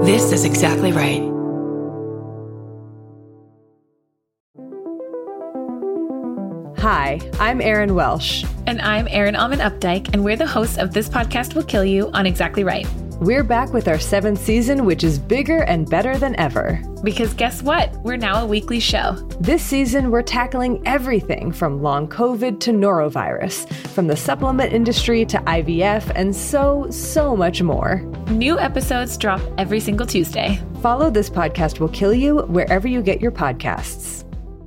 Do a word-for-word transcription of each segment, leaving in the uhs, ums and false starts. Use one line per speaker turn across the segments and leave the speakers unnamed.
This is exactly right.
Hi, I'm Erin Welsh.
And I'm Erin Alman Updike, and we're the hosts of This Podcast Will Kill You on Exactly Right.
We're back with our seventh season, which is bigger and better than ever.
Because guess what? We're now a weekly show.
This season, we're tackling everything from long COVID to norovirus, from the supplement industry to I V F, and so, so much more.
New episodes drop every single Tuesday.
Follow This Podcast Will Kill You wherever you get your podcasts.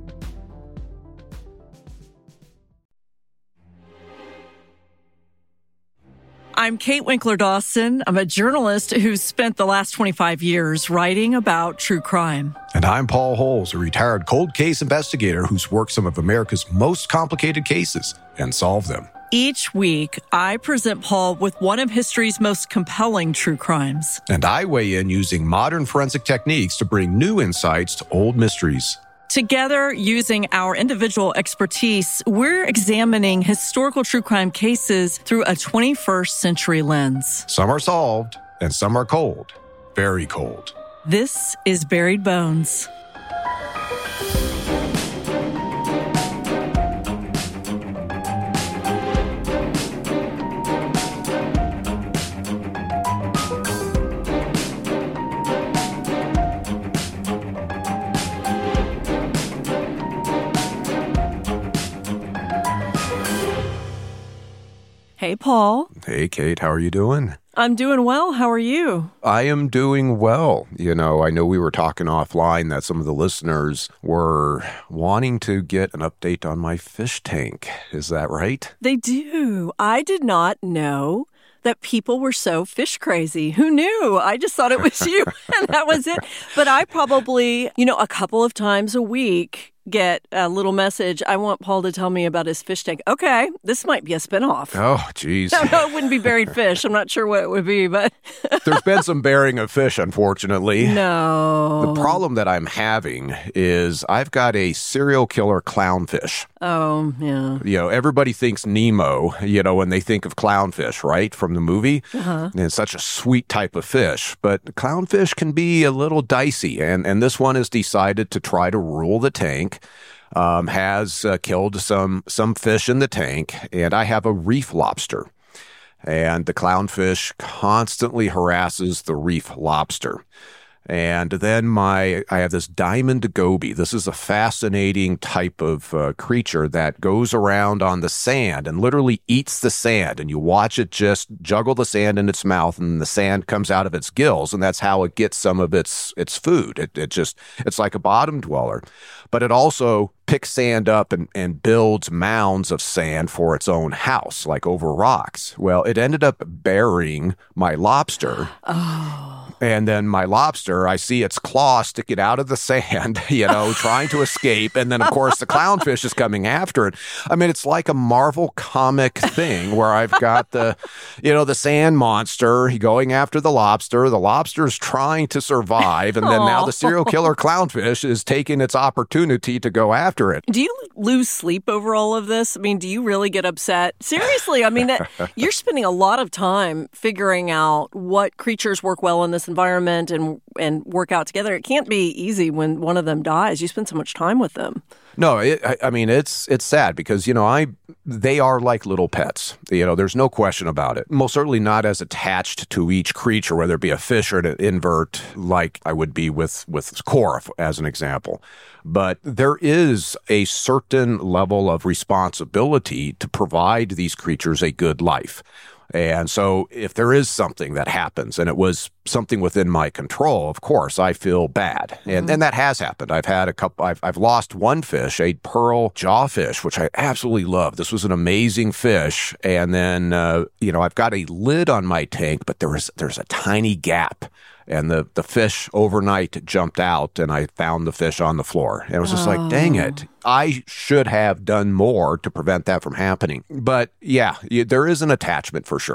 I'm Kate Winkler-Dawson. I'm a journalist who's spent the last twenty-five years writing about true crime.
And I'm Paul Holes, a retired cold case investigator who's worked some of America's most complicated cases and solved them.
Each week, I present Paul with one of history's most compelling true crimes.
And I weigh in using modern forensic techniques to bring new insights to old mysteries.
Together, using our individual expertise, we're examining historical true crime cases through a twenty-first century lens.
Some are solved, and some are cold. Very cold.
This is Buried Bones. Hey, Paul.
Hey, Kate. How are you doing?
I'm doing well. How are you?
I am doing well. You know, I know we were talking offline that some of the listeners were wanting to get an update on my fish tank. Is that right?
They do. I did not know that people were so fish crazy. Who knew? I just thought it was you, and that was it. But I probably, you know, a couple of times a week get a little message. I want Paul to tell me about his fish tank. Okay, this might be a spinoff.
Oh, geez.
No, no, it wouldn't be buried fish. I'm not sure what it would be, but
there's been some burying of fish, unfortunately.
No.
The problem that I'm having is I've got a serial killer clownfish.
Oh, yeah.
You know, everybody thinks Nemo, you know, when they think of clownfish, right, from the movie. Uh-huh. And it's such a sweet type of fish. But clownfish can be a little dicey. And, and this one has decided to try to rule the tank. Um, has uh, killed some some fish in the tank, and I have a reef lobster. And the clownfish constantly harasses the reef lobster. And then my I have this diamond goby. This is a fascinating type of uh, creature that goes around on the sand and literally eats the sand. And you watch it just juggle the sand in its mouth, and the sand comes out of its gills, and that's how it gets some of its its food. It, it just it's like a bottom dweller. But it also picks sand up and, and builds mounds of sand for its own house, like over rocks. Well, it ended up burying my lobster.
Oh.
And then my lobster, I see its claw sticking out of the sand, you know, trying to escape. And then, of course, the clownfish is coming after it. I mean, it's like a Marvel comic thing where I've got the, you know, the sand monster going after the lobster. The lobster's trying to survive. And then now the serial killer clownfish is taking its opportunity to go after it.
Do you lose sleep over all of this? I mean, do you really get upset? Seriously, I mean, that, you're spending a lot of time figuring out what creatures work well in this environment and and work out together. It can't be easy when one of them dies. You spend so much time with them.
No, it, I, I mean, it's it's sad because, you know, I they are like little pets. You know, there's no question about it. Most certainly not as attached to each creature, whether it be a fish or an invert, like I would be with, with Cora, as an example. But there is a certain level of responsibility to provide these creatures a good life. And so if there is something that happens, and it was something within my control, of course, I feel bad. And mm-hmm. and that has happened. I've had a couple, I've, I've lost one fish, a pearl jawfish, which I absolutely love. This was an amazing fish. And then, uh, you know, I've got a lid on my tank, but there was, there's a tiny gap. And the, the fish overnight jumped out, and I found the fish on the floor. And it was just oh. like, dang it. I should have done more to prevent that from happening. But yeah, there is an attachment for sure.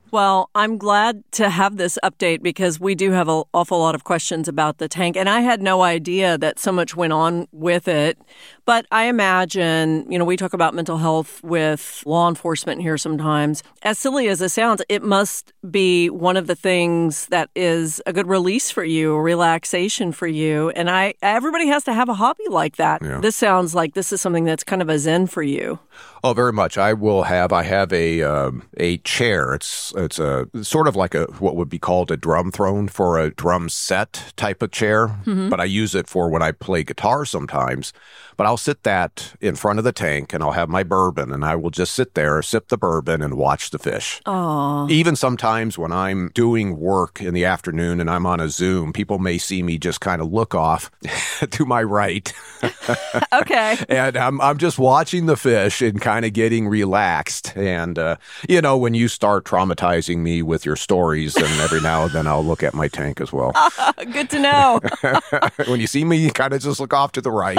Well, I'm glad to have this update because we do have an awful lot of questions about the tank. And I had no idea that so much went on with it. But I imagine, you know, we talk about mental health with law enforcement here sometimes. As silly as it sounds, it must be one of the things that is a good release for you, a relaxation for you. And I, everybody has to have a hobby like that. Yeah. This sounds like this is something that's kind of a zen for you.
Oh, very much. I will have, I have a um, a chair. It's it's a sort of like a what would be called a drum throne for a drum set type of chair. Mm-hmm. But I use it for when I play guitar sometimes. But I'll sit that in front of the tank and I'll have my bourbon and I will just sit there, sip the bourbon and watch the fish.
Aww.
Even sometimes when I'm doing work in the afternoon and I'm on a Zoom, people may see me just kind of look off to my right.
Okay.
And I'm, I'm just watching the fish and kind of getting relaxed. And, uh, you know, when you start traumatizing me with your stories, then every now and then I'll look at my tank as well.
Good to know.
When you see me, you kind of just look off to the right.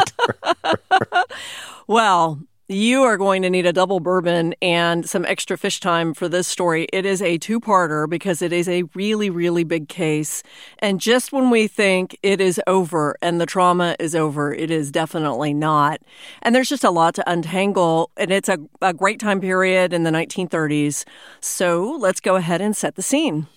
Well, you are going to need a double bourbon and some extra fish time for this story. It is a two-parter because it is a really, really big case. And just when we think it is over and the trauma is over, it is definitely not. And there's just a lot to untangle. And it's a, a great time period in the nineteen thirties. So let's go ahead and set the scene.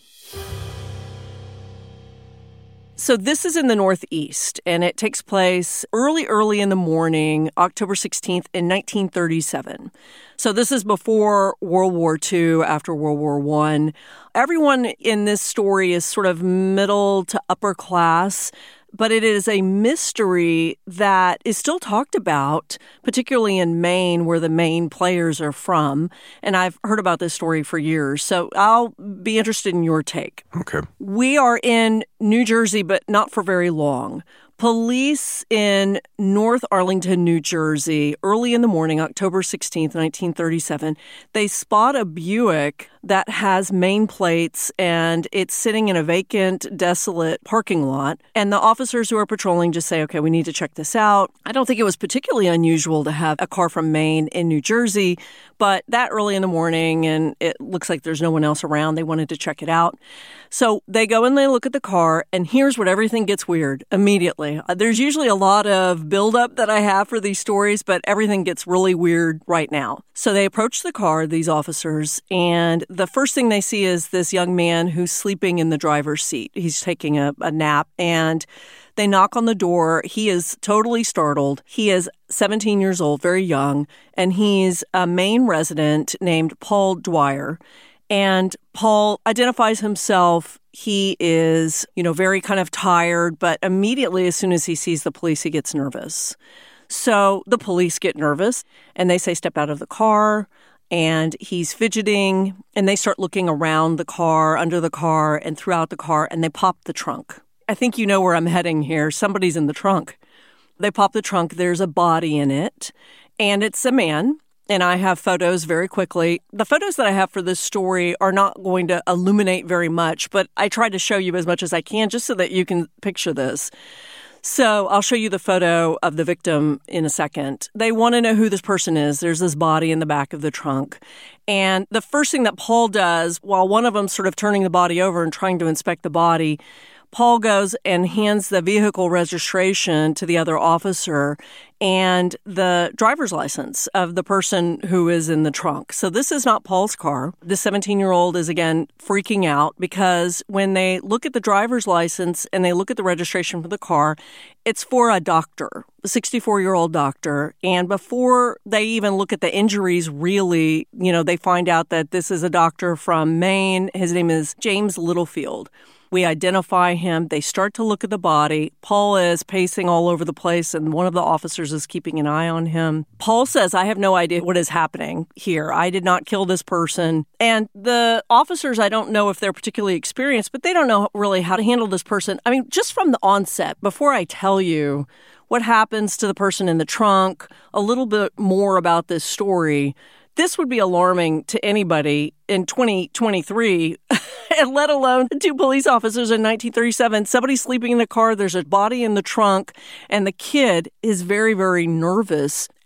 So this is in the Northeast, and it takes place early, early in the morning, October sixteenth in nineteen thirty-seven. So this is before World War Two, after World War One. Everyone in this story is sort of middle to upper class, but it is a mystery that is still talked about, particularly in Maine, where the main players are from. And I've heard about this story for years, so I'll be interested in your take.
Okay.
We are in New Jersey, but not for very long. Police in North Arlington, New Jersey, early in the morning, October sixteenth, nineteen thirty-seven, they spot a Buick that has Maine plates, and it's sitting in a vacant, desolate parking lot. And the officers who are patrolling just say, okay, we need to check this out. I don't think it was particularly unusual to have a car from Maine in New Jersey, but that early in the morning, and it looks like there's no one else around, they wanted to check it out. So they go and they look at the car, and here's where everything gets weird immediately. There's usually a lot of buildup that I have for these stories, but everything gets really weird right now. So they approach the car, these officers, and the first thing they see is this young man who's sleeping in the driver's seat. He's taking a, a nap, and they knock on the door. He is totally startled. He is seventeen years old, very young, and he's a Maine resident named Paul Dwyer. And Paul identifies himself. He is, you know, very kind of tired, but immediately as soon as he sees the police, he gets nervous. So the police get nervous, and they say, step out of the car. And he's fidgeting, and they start looking around the car, under the car, and throughout the car, and they pop the trunk. I think you know where I'm heading here. Somebody's in the trunk. They pop the trunk. There's a body in it, and it's a man. And I have photos very quickly. The photos that I have for this story are not going to illuminate very much, but I try to show you as much as I can just so that you can picture this. So I'll show you the photo of the victim in a second. They want to know who this person is. There's this body in the back of the trunk. And the first thing that Paul does, while one of them's sort of turning the body over and trying to inspect the body, Paul goes and hands the vehicle registration to the other officer and the driver's license of the person who is in the trunk. So this is not Paul's car. The seventeen-year-old is, again, freaking out because when they look at the driver's license and they look at the registration for the car, it's for a doctor, a sixty-four-year-old doctor. And before they even look at the injuries, really, you know, they find out that this is a doctor from Maine. His name is James Littlefield. We identify him. They start to look at the body. Paul is pacing all over the place, and one of the officers is keeping an eye on him. Paul says, I have no idea what is happening here. I did not kill this person. And the officers, I don't know if they're particularly experienced, but they don't know really how to handle this person. I mean, just from the onset, before I tell you what happens to the person in the trunk, a little bit more about this story, this would be alarming to anybody in twenty twenty-three, and let alone two police officers in nineteen thirty-seven. Somebody's sleeping in the car, there's a body in the trunk, and the kid is very, very nervous.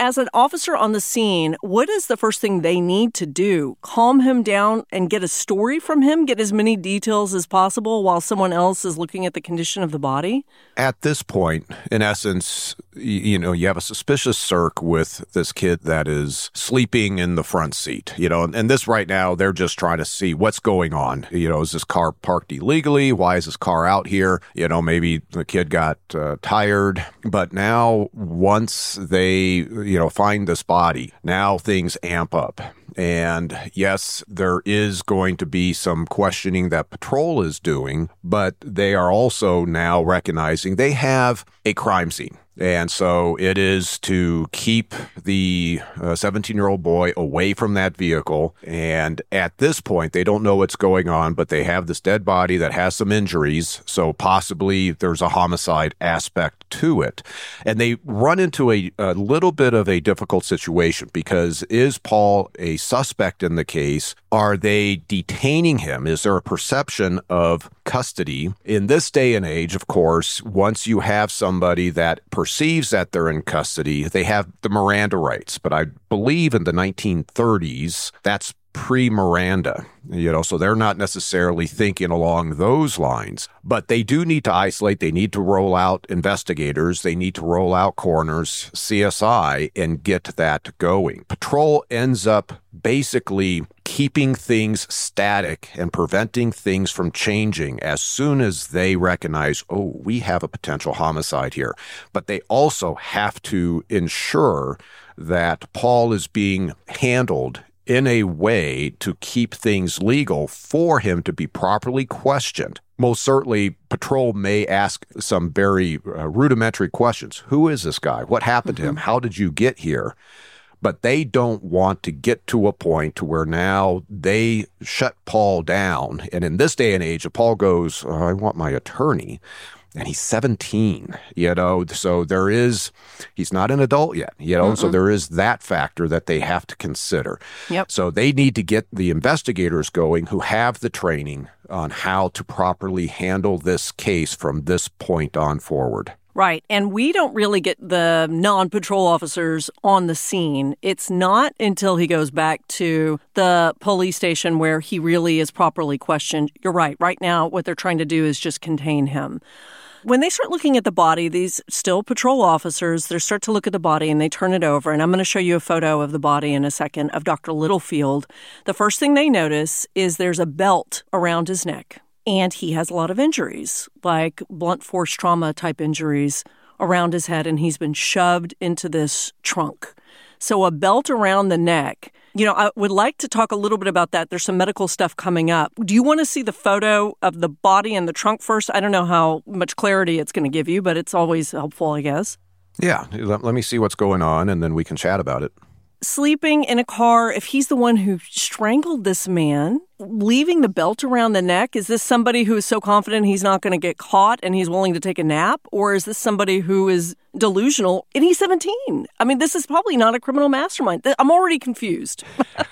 as an officer on the scene, what is the first thing they need to do? Calm him down and get a story from him, get as many details as possible while someone else is looking at the condition of the body?
At this point, in essence, you know, you have a suspicious circ with this kid that is sleeping in the front seat, you know, and this right now, they're just trying to see what's going on. You know, is this car parked illegally? Why is this car out here? You know, maybe the kid got uh, tired. But now, once they, you know, find this body, now things amp up. And yes, there is going to be some questioning that patrol is doing, but they are also now recognizing they have a crime scene. And so it is to keep the seventeen-year-old boy away from that vehicle. And at this point, they don't know what's going on, but they have this dead body that has some injuries. So possibly there's a homicide aspect to it. And they run into a, a little bit of a difficult situation because is Paul a suspect in the case? Are they detaining him? Is there a perception of custody? In this day and age, of course, once you have somebody that perceives that they're in custody, they have the Miranda rights. But I believe in the nineteen thirties, that's pre-Miranda, you know, so they're not necessarily thinking along those lines. But they do need to isolate. They need to roll out investigators. They need to roll out coroners, C S I, and get that going. Patrol ends up basically keeping things static and preventing things from changing as soon as they recognize, oh, we have a potential homicide here. But they also have to ensure that Paul is being handled in a way to keep things legal for him to be properly questioned. Most certainly, patrol may ask some very uh, rudimentary questions. Who is this guy? What happened mm-hmm. to him? How did you get here? But they don't want to get to a point to where now they shut Paul down. And in this day and age, if Paul goes, oh, I want my attorney, and he's seventeen, you know, so there is, he's not an adult yet, you know, Mm-mm. so there is that factor that they have to consider.
Yep.
So they need to get the investigators going who have the training on how to properly handle this case from this point on forward.
Right. And we don't really get the non-patrol officers on the scene. It's not until he goes back to the police station where he really is properly questioned. You're right. Right now, what they're trying to do is just contain him. When they start looking at the body, these still patrol officers, they start to look at the body and they turn it over. And I'm going to show you a photo of the body in a second of Doctor Littlefield. The first thing they notice is there's a belt around his neck. And he has a lot of injuries, like blunt force trauma type injuries around his head. And he's been shoved into this trunk. So a belt around the neck. You know, I would like to talk a little bit about that. There's some medical stuff coming up. Do you want to see the photo of the body and the trunk first? I don't know how much clarity it's going to give you, but it's always helpful, I guess.
Yeah, let, let me see what's going on, and then we can chat about it.
Sleeping in a car, if he's the one who strangled this man, leaving the belt around the neck, is this somebody who is so confident he's not going to get caught and he's willing to take a nap? Or is this somebody who is delusional and he's seventeen? I mean, this is probably not a criminal mastermind. I'm already confused.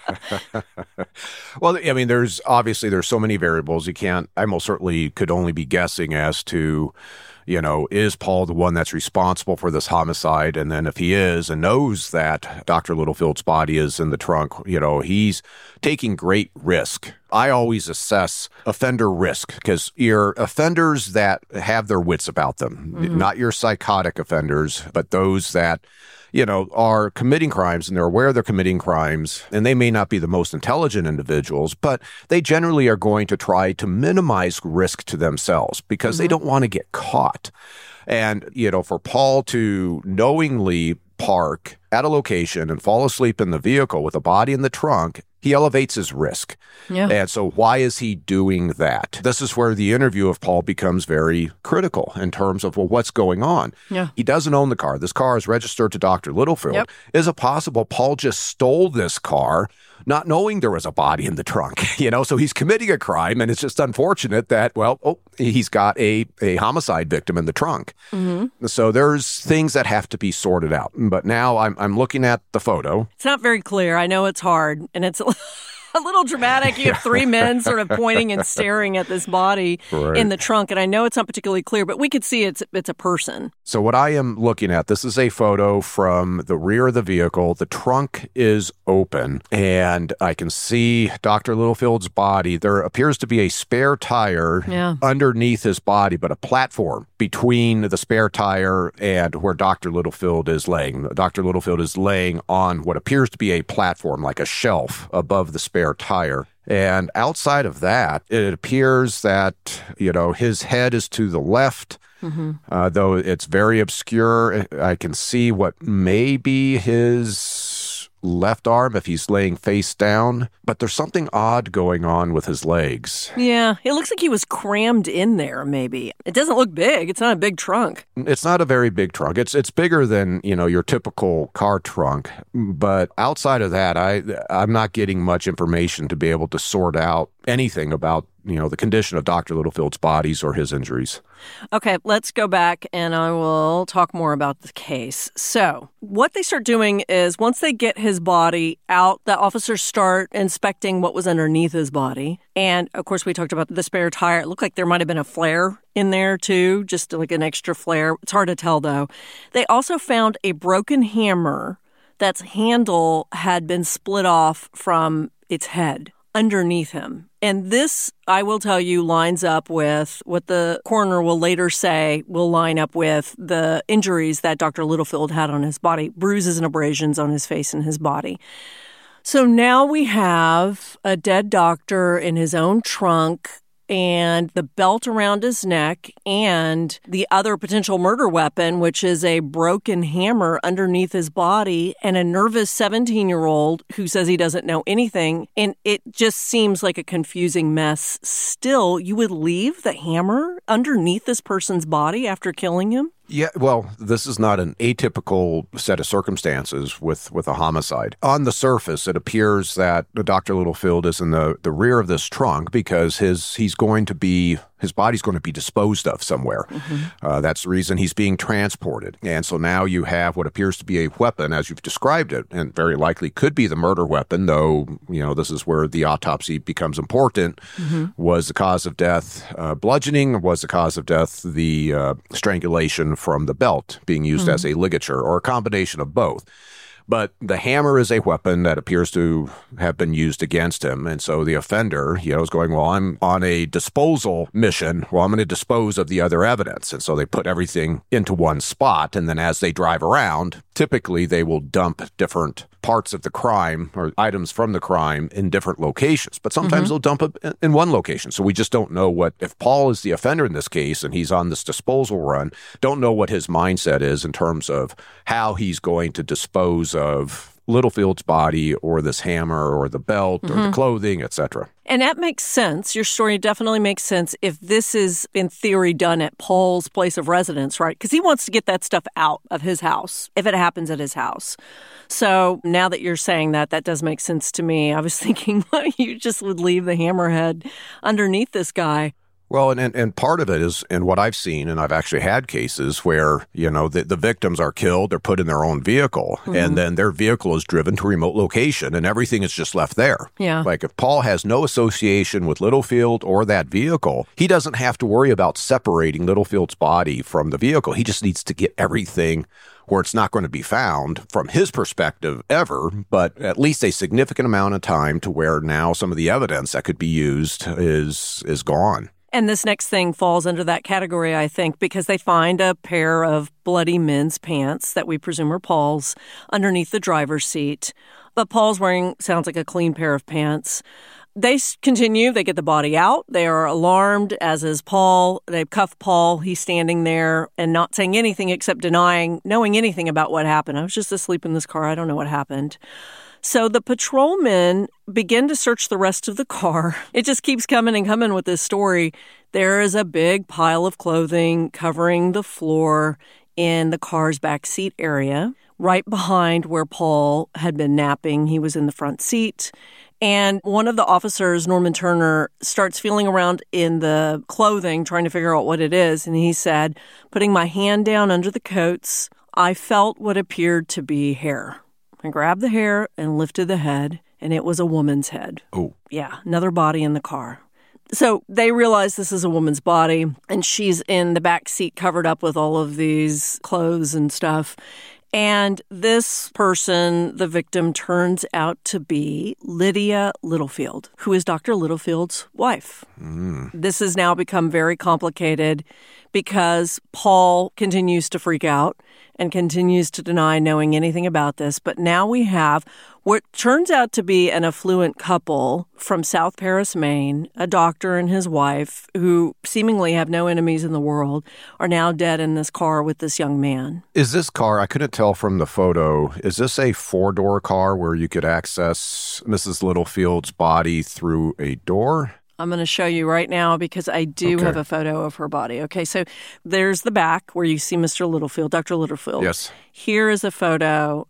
Well, I mean, there's obviously there's so many variables. You can't, I most certainly could only be guessing as to, you know, is Paul the one that's responsible for this homicide? And then if he is and knows that Doctor Littlefield's body is in the trunk, you know, he's taking great risk. I always assess offender risk because you're offenders that have their wits about them, mm-hmm. not your psychotic offenders, but those that, you know, are committing crimes and they're aware they're committing crimes, and they may not be the most intelligent individuals, but they generally are going to try to minimize risk to themselves because mm-hmm. they don't want to get caught. And, you know, for Paul to knowingly park at a location and fall asleep in the vehicle with a body in the trunk, he elevates his risk.
Yeah.
And so why is he doing that? This is where the interview of Paul becomes very critical in terms of, well, what's going on?
Yeah.
He doesn't own the car. This car is registered to Doctor Littlefield. Yep. Is it possible Paul just stole this car not knowing there was a body in the trunk? You know, so he's committing a crime, and it's just unfortunate that, well, oh, he's got a, a homicide victim in the trunk. Mm-hmm. So there's things that have to be sorted out. But now I'm, I'm looking at the photo.
It's not very clear. I know it's hard, and it's a little dramatic. You have three men sort of pointing and staring at this body right. in the trunk, and I know it's not particularly clear, but we could see it's it's a person.
So what I am looking at, this is a photo from the rear of the vehicle. The trunk is open, and I can see Doctor Littlefield's body. There appears to be a spare tire
yeah.
underneath his body, but a platform between the spare tire and where Doctor Littlefield is laying. Doctor Littlefield is laying on what appears to be a platform, like a shelf above the spare tire. And outside of that, it appears that, you know, his head is to the left. Mm-hmm. Uh, though it's very obscure, I can see what may be his left arm if he's laying face down, but there's something odd going on with his legs.
Yeah, it looks like he was crammed in there, maybe. It doesn't look big. It's not a big trunk.
It's not a very big trunk. It's it's bigger than, you know, your typical car trunk, but outside of that, I I'm not getting much information to be able to sort out anything about, you know, the condition of Doctor Littlefield's bodies or his injuries.
Okay, let's go back and I will talk more about the case. So what they start doing is once they get his body out, the officers start inspecting what was underneath his body. And of course, we talked about the spare tire. It looked like there might have been a flare in there too, just like an extra flare. It's hard to tell though. They also found a broken hammer that's handle had been split off from its head underneath him. And this, I will tell you, lines up with what the coroner will later say will line up with the injuries that Doctor Littlefield had on his body, bruises and abrasions on his face and his body. So now we have a dead doctor in his own trunk and the belt around his neck and the other potential murder weapon, which is a broken hammer underneath his body, and a nervous seventeen-year-old who says he doesn't know anything. And it just seems like a confusing mess. Still, you would leave the hammer underneath this person's body after killing him?
Yeah, well, this is not an atypical set of circumstances with, with a homicide. On the surface, it appears that Doctor Littlefield is in the, the rear of this trunk because his he's going to be his body's going to be disposed of somewhere. Mm-hmm. Uh, that's the reason he's being transported. And so now you have what appears to be a weapon, as you've described it, and very likely could be the murder weapon, though, you know, this is where the autopsy becomes important. Mm-hmm. Was the cause of death uh, bludgeoning, or was the cause of death the uh, strangulation from the belt being used mm-hmm. as a ligature, or a combination of both? But the hammer is a weapon that appears to have been used against him. And so the offender, you know, is going, well, I'm on a disposal mission. Well, I'm going to dispose of the other evidence. And so they put everything into one spot. And then as they drive around, typically they will dump different parts of the crime or items from the crime in different locations. But sometimes mm-hmm. they'll dump it in one location. So we just don't know what, if Paul is the offender in this case and he's on this disposal run, don't know what his mindset is in terms of how he's going to dispose of Littlefield's body or this hammer or the belt mm-hmm. or the clothing, et cetera.
And that makes sense. Your story definitely makes sense if this is, in theory, done at Paul's place of residence, right? Because he wants to get that stuff out of his house if it happens at his house. So now that you're saying that, that does make sense to me. I was thinking, well, you just would leave the hammerhead underneath this guy.
Well, and, and, and part of it is, and what I've seen, and I've actually had cases where, you know, the, the victims are killed, they're put in their own vehicle, mm-hmm. and then their vehicle is driven to a remote location, and everything is just left there.
Yeah.
Like if Paul has no association with Littlefield or that vehicle, he doesn't have to worry about separating Littlefield's body from the vehicle. He just needs to get everything where it's not going to be found from his perspective ever, but at least a significant amount of time to where now some of the evidence that could be used is is gone.
And this next thing falls under that category, I think, because they find a pair of bloody men's pants that we presume are Paul's underneath the driver's seat. But Paul's wearing, sounds like, a clean pair of pants. They continue. They get the body out. They are alarmed, as is Paul. They cuff Paul. He's standing there and not saying anything except denying knowing anything about what happened. I was just asleep in this car. I don't know what happened. So the patrolmen begin to search the rest of the car. It just keeps coming and coming with this story. There is a big pile of clothing covering the floor in the car's backseat area, right behind where Paul had been napping. He was in the front seat. And one of the officers, Norman Turner, starts feeling around in the clothing, trying to figure out what it is. And he said, putting my hand down under the coats, I felt what appeared to be hair. I grabbed the hair and lifted the head, and it was a woman's head.
Oh.
Yeah, another body in the car. So they realize this is a woman's body, and she's in the back seat covered up with all of these clothes and stuff. And this person, the victim, turns out to be Lydia Littlefield, who is Doctor Littlefield's wife. Mm. This has now become very complicated because Paul continues to freak out and continues to deny knowing anything about this. But now we have what turns out to be an affluent couple from South Paris, Maine, a doctor and his wife, who seemingly have no enemies in the world, are now dead in this car with this young man.
Is this car, I couldn't tell from the photo, is this a four-door car where you could access Missus Littlefield's body through a door?
I'm going to show you right now because I do okay. have a photo of her body. Okay, so there's the back where you see Mister Littlefield, Doctor Littlefield.
Yes.
Here is a photo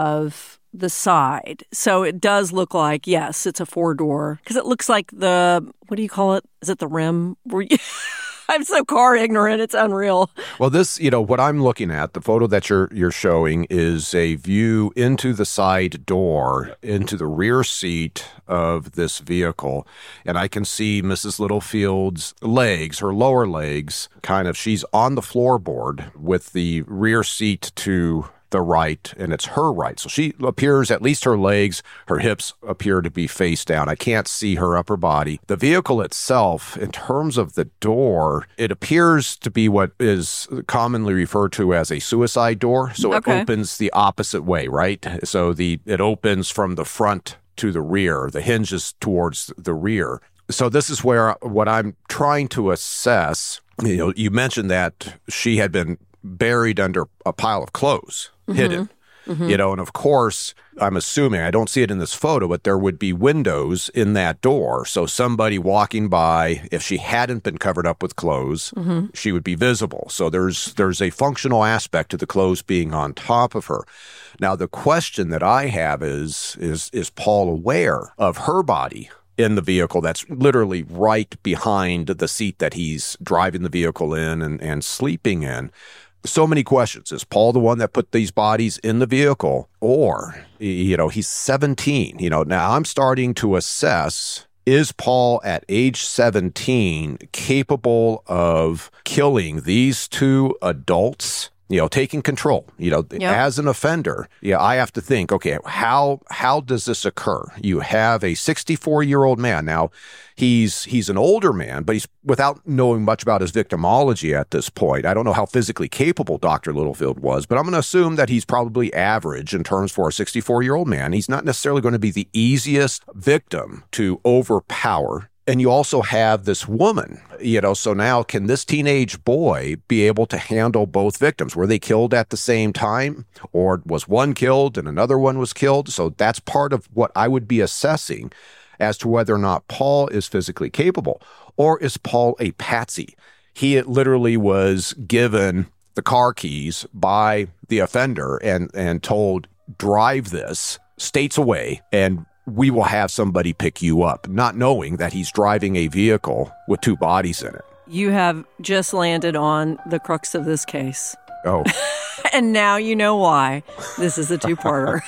of the side. So it does look like, yes, it's a four-door because it looks like the, what do you call it? Is it the rim? Were you... I'm so car ignorant. It's unreal.
Well, this, you know, what I'm looking at, the photo that you're you're showing is a view into the side door, into the rear seat of this vehicle. And I can see Missus Littlefield's legs, her lower legs, kind of, she's on the floorboard with the rear seat to the right, and it's her right. So she appears, at least her legs, her hips appear to be face down. I can't see her upper body. The vehicle itself, in terms of the door, it appears to be what is commonly referred to as a suicide door. So
okay.
it opens the opposite way, right? So the it opens from the front to the rear. The hinge is towards the rear. So this is where what I'm trying to assess, you know, you mentioned that she had been buried under a pile of clothes, mm-hmm. hidden, mm-hmm. you know, and of course, I'm assuming, I don't see it in this photo, but there would be windows in that door. So somebody walking by, if she hadn't been covered up with clothes, mm-hmm. she would be visible. So there's there's a functional aspect to the clothes being on top of her. Now, the question that I have is, is, is Paul aware of her body in the vehicle that's literally right behind the seat that he's driving the vehicle in and, and sleeping in? So many questions. Is Paul the one that put these bodies in the vehicle? Or, you know, he's seventeen. You know, now I'm starting to assess, is Paul at age seventeen capable of killing these two adults? You know, taking control, you know, yep. as an offender, yeah, I have to think, okay, how how does this occur? You have a sixty-four-year-old man. Now, he's he's an older man, but he's, without knowing much about his victimology at this point, I don't know how physically capable Doctor Littlefield was, but I'm going to assume that he's probably average in terms for a sixty-four-year-old man. He's not necessarily going to be the easiest victim to overpower. And you also have this woman, you know, so now can this teenage boy be able to handle both victims? Were they killed at the same time, or was one killed and another one was killed? So that's part of what I would be assessing as to whether or not Paul is physically capable, or is Paul a patsy? He literally was given the car keys by the offender and, and told, drive this states away and we will have somebody pick you up, not knowing that he's driving a vehicle with two bodies in it.
You have just landed on the crux of this case.
Oh.
And now you know why this is a two-parter.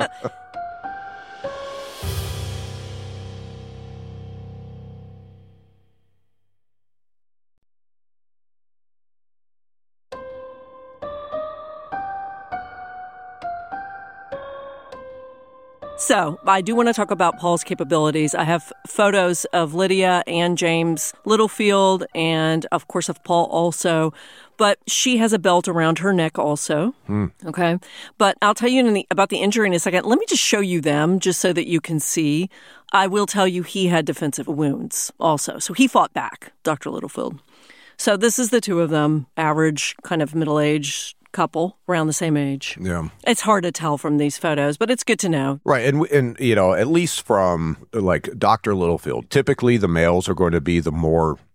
So I do want to talk about Paul's capabilities. I have photos of Lydia and James Littlefield and, of course, of Paul also. But she has a belt around her neck also, hmm. okay? But I'll tell you in the, about the injury in a second. Let me just show you them just so that you can see. I will tell you he had defensive wounds also. So he fought back, Doctor Littlefield. So this is the two of them, average kind of middle-aged couple around the same age.
Yeah.
It's hard to tell from these photos, but it's good to know.
Right. And, and you know, at least from like Doctor Littlefield, typically the males are going to be the more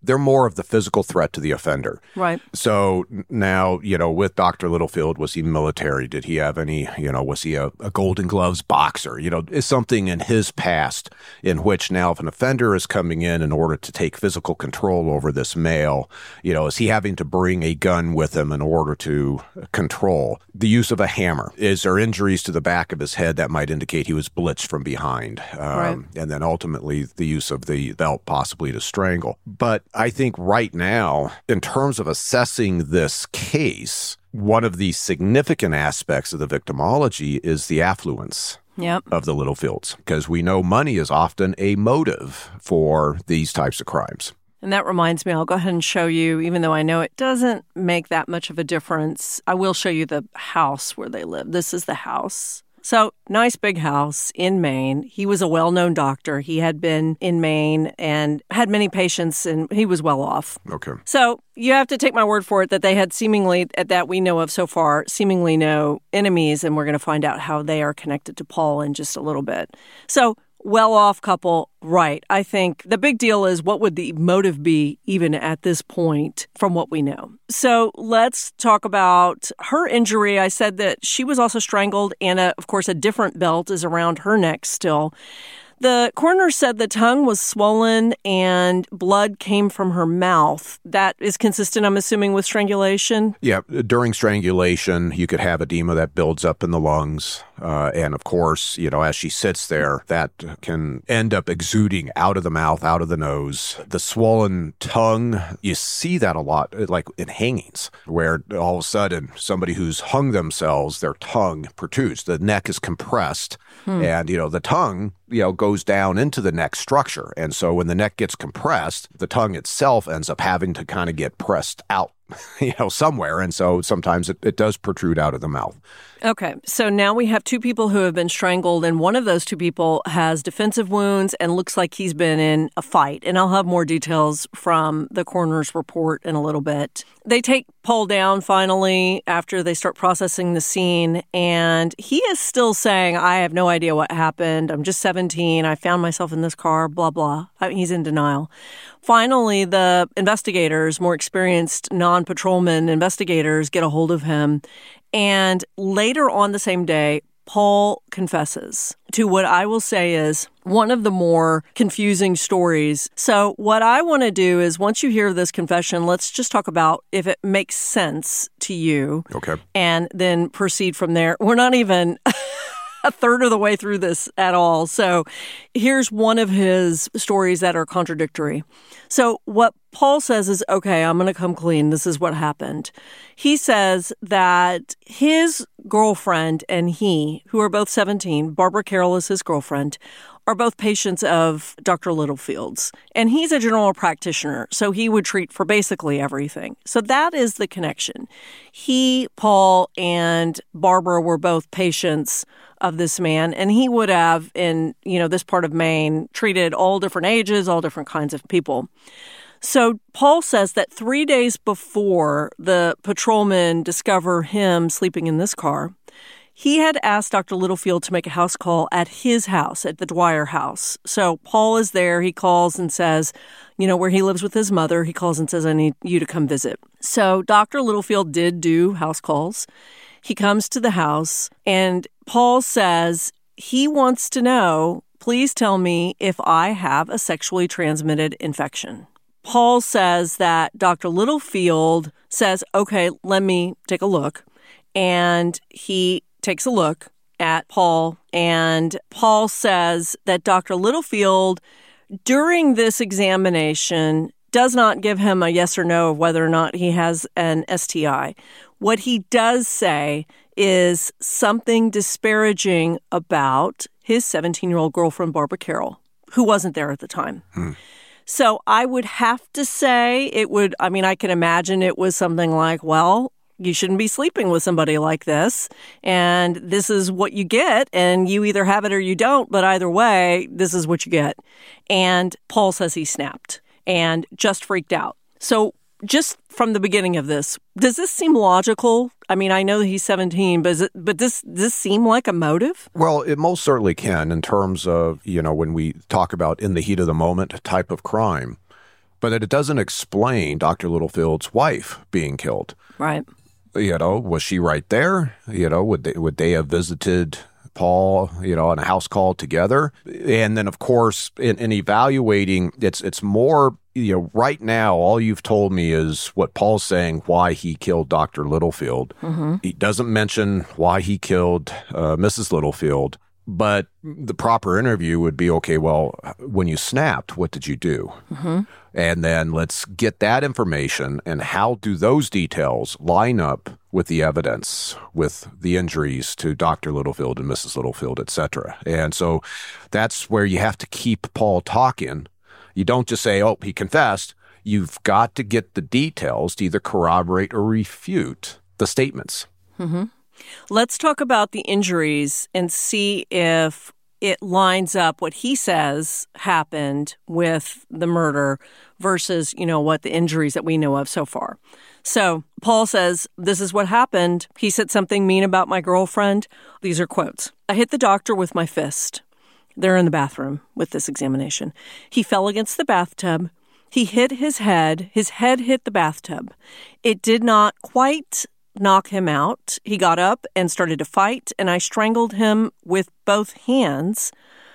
they're more of the physical threat to the offender.
Right.
So now, you know, with Doctor Littlefield, was he military? Did he have any, you know, was he a, a Golden Gloves boxer? You know, is something in his past in which now if an offender is coming in in order to take physical control over this male, you know, is he having to bring a gun with him in order to control? The use of a hammer. Is there injuries to the back of his head that might indicate he was blitzed from behind? Um,
right.
And then ultimately the use of the belt possibly to strangle. But I think right now, in terms of assessing this case, one of the significant aspects of the victimology is the affluence
yep.
of the Littlefields, because we know money is often a motive for these types of crimes.
And that reminds me, I'll go ahead and show you, even though I know it doesn't make that much of a difference, I will show you the house where they live. This is the house. So, nice big house in Maine. He was a well-known doctor. He had been in Maine and had many patients, and he was well off.
Okay.
So, you have to take my word for it that they had seemingly, that we know of so far, seemingly no enemies, and we're going to find out how they are connected to Paul in just a little bit. So, well-off couple, right. I think the big deal is what would the motive be even at this point from what we know. So let's talk about her injury. I said that she was also strangled and, a, of course, a different belt is around her neck still. The coroner said the tongue was swollen and blood came from her mouth. That is consistent, I'm assuming, with strangulation?
Yeah, during strangulation, you could have edema that builds up in the lungs. Uh, and of course, you know, as she sits there, that can end up exuding out of the mouth, out of the nose. The swollen tongue, you see that a lot, like in hangings, where all of a sudden somebody who's hung themselves, their tongue protrudes. The neck is compressed. Hmm. And, you know, the tongue, you know, goes down into the neck structure. And so when the neck gets compressed, the tongue itself ends up having to kind of get pressed out, you know, somewhere. And so sometimes it, it does protrude out of the mouth.
Okay, so now we have two people who have been strangled, and one of those two people has defensive wounds and looks like he's been in a fight. And I'll have more details from the coroner's report in a little bit. They take Paul down finally after they start processing the scene, and he is still saying, I have no idea what happened. I'm just seventeen. I found myself in this car, blah, blah. I mean, he's in denial. Finally, the investigators, more experienced non-patrolman investigators, get a hold of him. And later on the same day, Paul confesses to what I will say is one of the more confusing stories. So what I want to do is once you hear this confession, let's just talk about if it makes sense to you.
Okay. And
then proceed from there. We're not even a third of the way through this at all. So here's one of his stories that are contradictory. So what Paul says is, okay, I'm going to come clean. This is what happened. He says that his girlfriend and he, who are both seventeen, Barbara Carroll is his girlfriend, are both patients of Doctor Littlefield's. And he's a general practitioner, so he would treat for basically everything. So that is the connection. He, Paul, and Barbara were both patients of this man, and he would have, in, you know, this part of Maine, treated all different ages, all different kinds of people. So Paul says that three days before the patrolmen discover him sleeping in this car, he had asked Doctor Littlefield to make a house call at his house, at the Dwyer house. So Paul is there. He calls and says, you know, where he lives with his mother, he calls and says, I need you to come visit. So Doctor Littlefield did do house calls. He comes to the house, and Paul says he wants to know, please tell me if I have a sexually transmitted infection. Paul says that Doctor Littlefield says, okay, let me take a look. And he takes a look at Paul, and Paul says that Doctor Littlefield, during this examination, does not give him a yes or no of whether or not he has an S T I. What he does say is something disparaging about his seventeen-year-old girlfriend, Barbara Carroll, who wasn't there at the time. Hmm. So I would have to say it would, I mean, I can imagine it was something like, well, you shouldn't be sleeping with somebody like this, and this is what you get, and you either have it or you don't, but either way, this is what you get. And Paul says he snapped and just freaked out. So just from the beginning of this, does this seem logical? I mean, I know that he's seventeen, but, is it, but does this seem like a motive?
Well, it most certainly can in terms of, you know, when we talk about in the heat of the moment type of crime. But it doesn't explain Doctor Littlefield's wife being killed.
Right.
You know, was she right there? You know, would they, would they have visited Paul, you know, on a house call together? And then, of course, in, in evaluating, it's it's more, you know, right now, all you've told me is what Paul's saying, why he killed Doctor Littlefield. Mm-hmm. He doesn't mention why he killed uh, Missus Littlefield. But the proper interview would be, okay, well, when you snapped, what did you do? Mm-hmm. And then let's get that information and how do those details line up with the evidence, with the injuries to Doctor Littlefield and Missus Littlefield, et cetera. And so that's where you have to keep Paul talking. You don't just say, oh, he confessed. You've got to get the details to either corroborate or refute the statements.
Mm-hmm. Let's talk about the injuries and see if it lines up what he says happened with the murder versus, you know, what the injuries that we know of so far. So Paul says, this is what happened. He said something mean about my girlfriend. These are quotes. I hit the doctor with my fist. They're in the bathroom with this examination. He fell against the bathtub. He hit his head. His head hit the bathtub. It did not quite knock him out. He got up and started to fight, and I strangled him with both hands.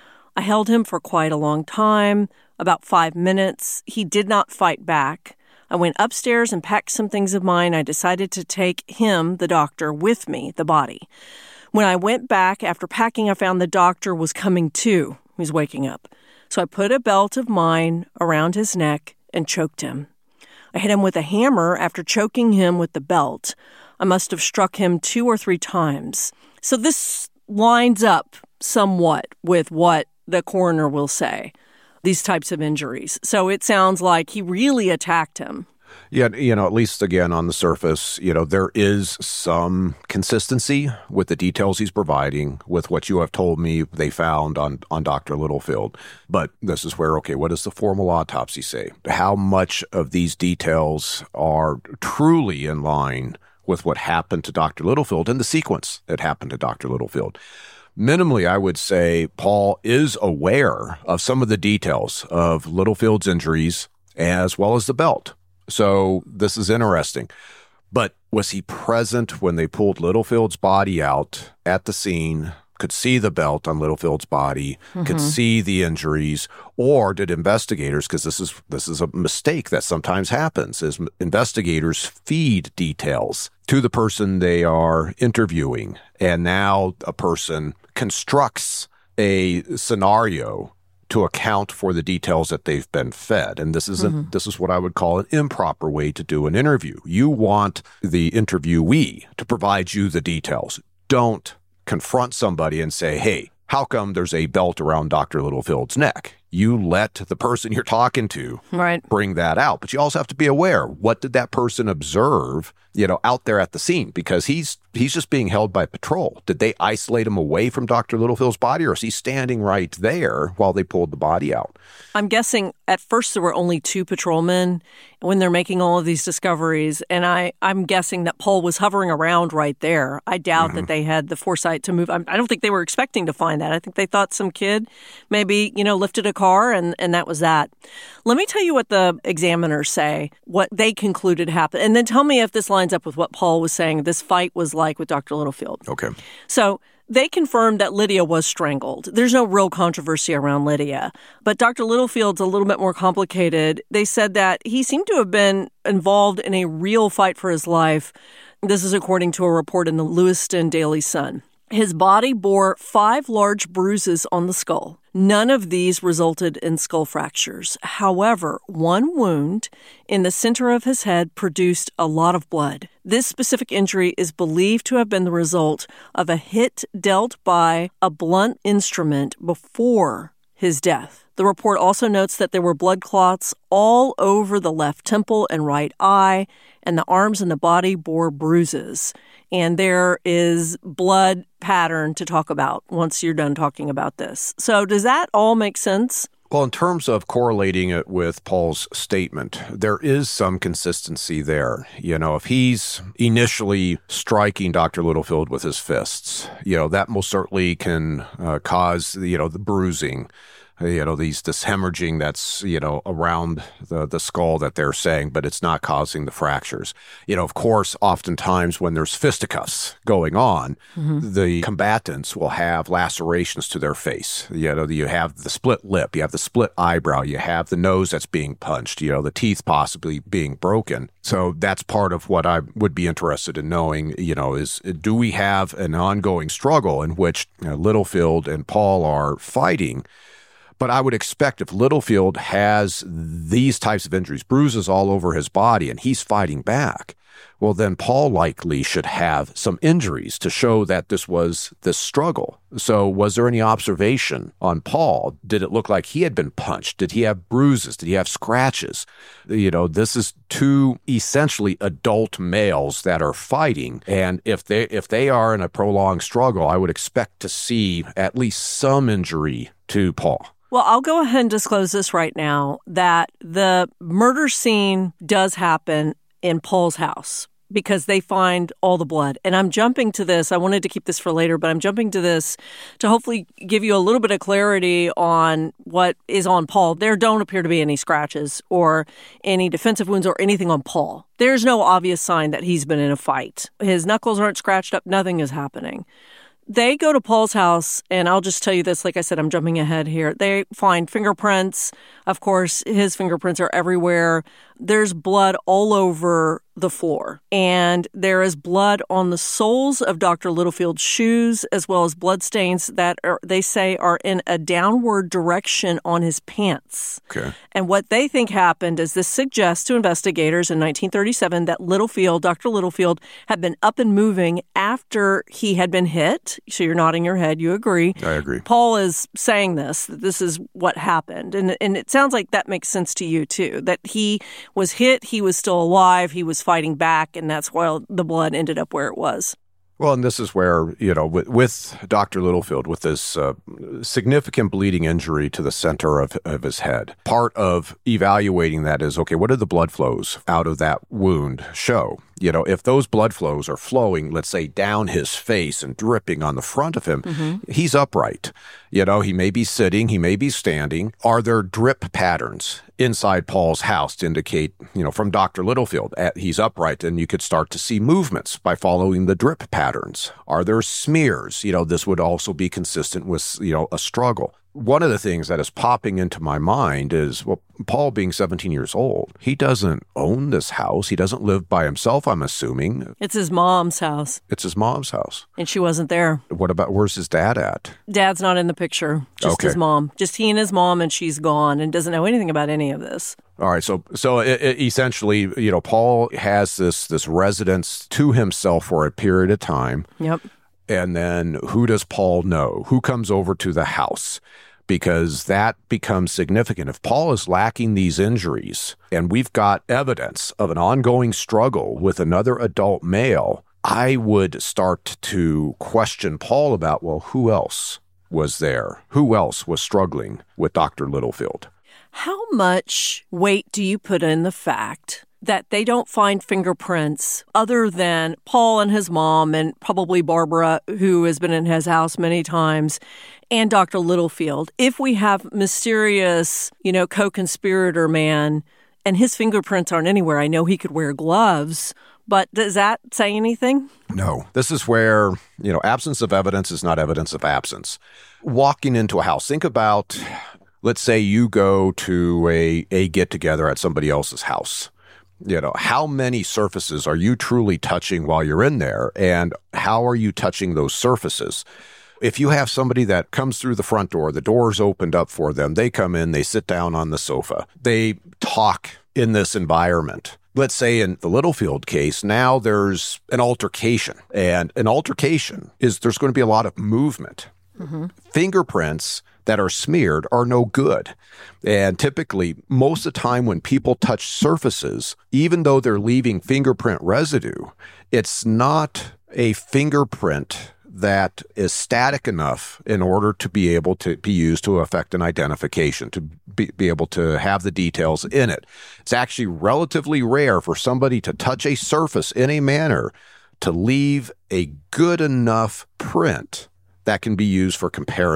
I held him for quite a long time, about five minutes. He did not fight back. I went upstairs and packed some things of mine. I decided to take him, the doctor, with me, the body. When I went back after packing, I found the doctor was coming to. He was waking up. So I put a belt of mine around his neck and choked him. I hit him with a hammer after choking him with the belt. I must have struck him two or three times. So this lines up somewhat with what the coroner will say, these types of injuries. So it sounds like he really attacked him.
Yeah, you know, at least again on the surface, you know, there is some consistency with the details he's providing with what you have told me they found on, on Doctor Littlefield. But this is where, okay, what does the formal autopsy say? How much of these details are truly in line with what happened to Doctor Littlefield and the sequence that happened to Doctor Littlefield? Minimally, I would say Paul is aware of some of the details of Littlefield's injuries as well as the belt. So this is interesting. But was he present when they pulled Littlefield's body out at the scene, could see the belt on Littlefield's body, mm-hmm. could see the injuries, or did investigators, because this is this is a mistake that sometimes happens, is investigators feed details to the person they are interviewing, and now a person constructs a scenario to account for the details that they've been fed. And this is mm-hmm. a, this is what I would call an improper way to do an interview. You want the interviewee to provide you the details. Don't confront somebody and say, hey, how come there's a belt around Doctor Littlefield's neck? You let the person you're talking to
right.
bring that out. But you also have to be aware, what did that person observe, you know, out there at the scene? Because he's he's just being held by patrol. Did they isolate him away from Doctor Littlefield's body, or is he standing right there while they pulled the body out?
I'm guessing at first there were only two patrolmen when they're making all of these discoveries, and I, I'm guessing that Paul was hovering around right there. I doubt mm-hmm. that they had the foresight to move. I don't think they were expecting to find that. I think they thought some kid maybe, you know, lifted a car, and, and that was that. Let me tell you what the examiners say, what they concluded happened, and then tell me if this lines up with what Paul was saying this fight was like with Doctor Littlefield.
Okay.
So they confirmed that Lydia was strangled. There's no real controversy around Lydia. But Doctor Littlefield's a little bit more complicated. They said that he seemed to have been involved in a real fight for his life. This is according to a report in the Lewiston Daily Sun. His body bore five large bruises on the skull. None of these resulted in skull fractures. However, one wound in the center of his head produced a lot of blood. This specific injury is believed to have been the result of a hit dealt by a blunt instrument before his death. The report also notes that there were blood clots all over the left temple and right eye, and the arms and the body bore bruises. And there is blood pattern to talk about once you're done talking about this. So does that all make sense?
Well, in terms of correlating it with Paul's statement, there is some consistency there. You know, if he's initially striking Doctor Littlefield with his fists, you know, that most certainly can uh, cause, you know, the bruising. you know, these this hemorrhaging that's, you know, around the, the skull that they're saying, but it's not causing the fractures. You know, of course, oftentimes when there's fisticuffs going on, mm-hmm. the combatants will have lacerations to their face. You know, you have the split lip, you have the split eyebrow, you have the nose that's being punched, you know, the teeth possibly being broken. So that's part of what I would be interested in knowing, you know, is do we have an ongoing struggle in which you know, Littlefield and Paul are fighting? But I would expect if Littlefield has these types of injuries, bruises all over his body, and he's fighting back, well, then Paul likely should have some injuries to show that this was this struggle. So was there any observation on Paul? Did it look like he had been punched? Did he have bruises? Did he have scratches? You know, this is two essentially adult males that are fighting. And if they if they are in a prolonged struggle, I would expect to see at least some injury to Paul.
Well, I'll go ahead and disclose this right now, that the murder scene does happen in Paul's house because they find all the blood. And I'm jumping to this. I wanted to keep this for later, but I'm jumping to this to hopefully give you a little bit of clarity on what is on Paul. There don't appear to be any scratches or any defensive wounds or anything on Paul. There's no obvious sign that he's been in a fight. His knuckles aren't scratched up. Nothing is happening. They go to Paul's house, and I'll just tell you this, like I said, I'm jumping ahead here. They find fingerprints. Of course, his fingerprints are everywhere. There's blood all over the floor, and there is blood on the soles of Doctor Littlefield's shoes, as well as blood stains that are, they say are in a downward direction on his pants.
Okay.
And what they think happened is this suggests to investigators in nineteen thirty-seven that Littlefield, Doctor Littlefield, had been up and moving after he had been hit. So you're nodding your head. You agree.
I agree.
Paul is saying this, that this is what happened. And, and it sounds like that makes sense to you, too, that he was hit, he was still alive, he was fighting back, and that's why the blood ended up where it was.
Well, and this is where, you know, with, with Doctor Littlefield, with this uh, significant bleeding injury to the center of, of his head, part of evaluating that is, okay, what did the blood flows out of that wound show? You know, if those blood flows are flowing, let's say, down his face and dripping on the front of him, mm-hmm. he's upright. You know, he may be sitting, he may be standing. Are there drip patterns inside Paul's house to indicate, you know, from Doctor Littlefield, at, he's upright, and you could start to see movements by following the drip patterns? Are there smears? You know, this would also be consistent with, you know, a struggle. One of the things that is popping into my mind is, well, Paul being seventeen years old, he doesn't own this house. He doesn't live by himself, I'm assuming.
It's his mom's house.
It's his mom's house.
And she wasn't there.
What about, where's his dad at?
Dad's not in the picture. Just
okay.
his mom. Just he and his mom, and she's gone and doesn't know anything about any of this.
All right, so so it, it essentially, you know, Paul has this this residence to himself for a period of time.
Yep.
And then who does Paul know? Who comes over to the house? Because that becomes significant. If Paul is lacking these injuries and we've got evidence of an ongoing struggle with another adult male, I would start to question Paul about, well, who else was there? Who else was struggling with Doctor Littlefield?
How much weight do you put in the fact that they don't find fingerprints other than Paul and his mom and probably Barbara, who has been in his house many times, and Doctor Littlefield? If we have mysterious, you know, co-conspirator man and his fingerprints aren't anywhere, I know he could wear gloves, but does that say anything?
No. This is where, you know, absence of evidence is not evidence of absence. Walking into a house, think about, let's say you go to a, a get-together at somebody else's house. You know, how many surfaces are you truly touching while you're in there, and how are you touching those surfaces? If you have somebody that comes through the front door, the door's opened up for them, they come in, they sit down on the sofa, they talk in this environment. Let's say in the Littlefield case, now there's an altercation, and an altercation is there's going to be a lot of movement. Mm-hmm. Fingerprints that are smeared are no good. And typically, most of the time when people touch surfaces, even though they're leaving fingerprint residue, it's not a fingerprint that is static enough in order to be able to be used to affect an identification, to be, be able to have the details in it. It's actually relatively rare for somebody to touch a surface in a manner to leave a good enough print that can be used for comparison.